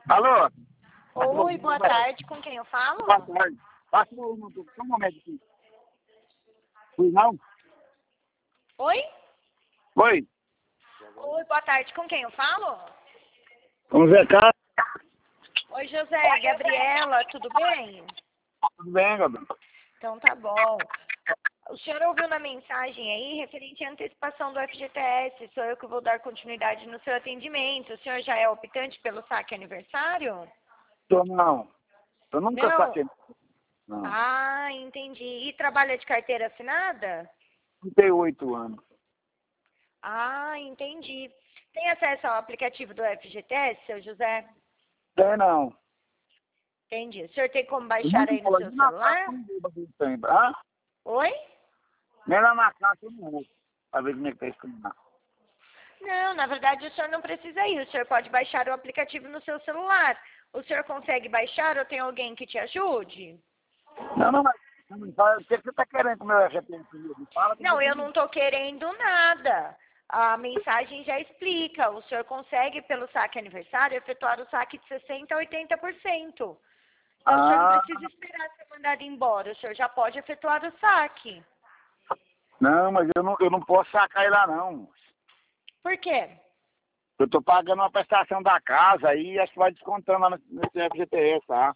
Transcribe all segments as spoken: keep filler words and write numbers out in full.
Alô? Oi, boa tarde. Com quem eu falo? Boa tarde. Passa um, um momento aqui. Oi, não? Oi? Oi. Oi, boa tarde. Com quem eu falo? Vamos ver, cá. Oi, José. Gabriela, tudo bem? Tudo bem, Gabriel? Então tá bom. O senhor ouviu na mensagem aí referente à antecipação do F G T S. Sou eu que vou dar continuidade no seu atendimento. O senhor já é optante pelo saque aniversário? Tô não. Eu nunca Não. saquei. Não. Ah, entendi. E trabalha de carteira assinada? trinta e oito anos. Ah, entendi. Tem acesso ao aplicativo do F G T S, seu José? Tem não. Entendi. O senhor tem como Eu baixar nunca aí no falei, seu nem na casa celular? eu não vou fazer isso aí. Ah? Oi? Nem lá na casa eu não vou. Pra ver como é que tá escrito. Não, na verdade o senhor não precisa ir. O senhor pode baixar o aplicativo no seu celular. O senhor consegue baixar ou tem alguém que te ajude? Não, não, mas não fala, o que você tá querendo com o meu F G T S? Me fala que Não, eu não estou querendo nada. A mensagem já explica. O senhor consegue, pelo saque aniversário, efetuar o saque de sessenta por cento a oitenta por cento. Então o senhor não Ah, precisa esperar ser mandado embora. O senhor já pode efetuar o saque. não, mas eu não, eu não posso sacar ele lá, não. Por quê? Eu tô pagando uma prestação da casa aí, acho que vai descontando lá nesse F G T S, tá?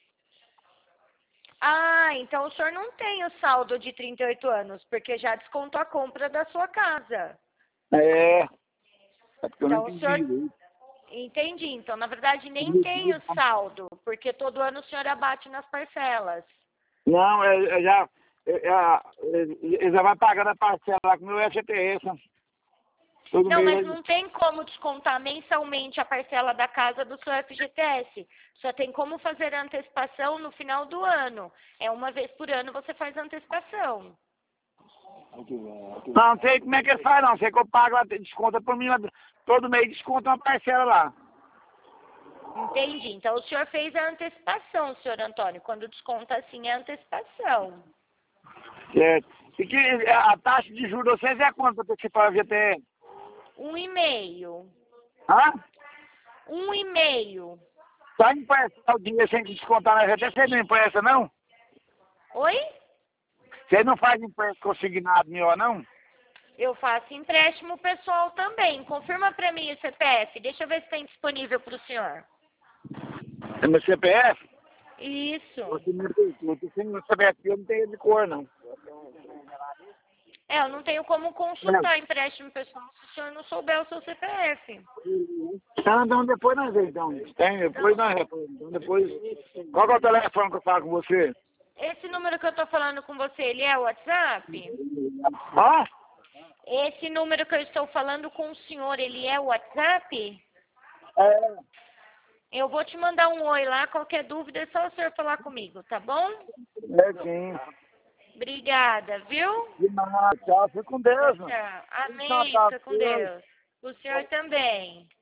Ah, então o senhor não tem o saldo de trinta e oito anos, porque já descontou a compra da sua casa. É, é porque eu não Então o senhor... entendi. Entendi. Então, na verdade, nem tem o saldo, porque todo ano o senhor abate nas parcelas. Não, é, é já, é, é, ele já vai pagando a parcela lá com o meu F G T S. Todo Não, mas mês. não tem como descontar mensalmente a parcela da casa do seu F G T S. Só tem como fazer a antecipação no final do ano. É uma vez por ano você faz a antecipação. Não, não sei como é que ele faz, não. Sei que eu pago lá, desconta por mim, lá, todo mês desconta uma parcela lá. Entendi. Então o senhor fez a antecipação, senhor Antônio. Quando desconta assim é antecipação. Certo. E que a taxa de juros de vocês é quanto para antecipar o F G T S? Um e meio. Hã? Um e meio. Só emprestar o dinheiro sem descontar na F G T S, você não empresta, não? Oi? Você não faz empréstimo consignado melhor, não? Eu faço empréstimo pessoal também. Confirma para mim o C P F. Deixa eu ver se tem disponível para o senhor. É meu C P F? Isso. Você não tem, eu tenho sem meu C P F, eu não tenho de cor, não. É, eu não tenho como consultar empréstimo pessoal se o senhor não souber o seu C P F. Então, então depois nós vemos, então. Tem, depois nós vemos. Então depois. Qual que é o telefone que eu falo com você? Esse número que eu tô falando com você, ele é o WhatsApp? Ó, Esse número que eu estou falando com o senhor, ele é o WhatsApp? é, Eu vou te mandar um oi lá, qualquer dúvida é só o senhor falar comigo, tá bom? é sim. Obrigada, viu? De nada, tchau, fica com Deus, Tchau, mano. tchau. Feliz Amém, Natal fica pra com você. Deus. O senhor também.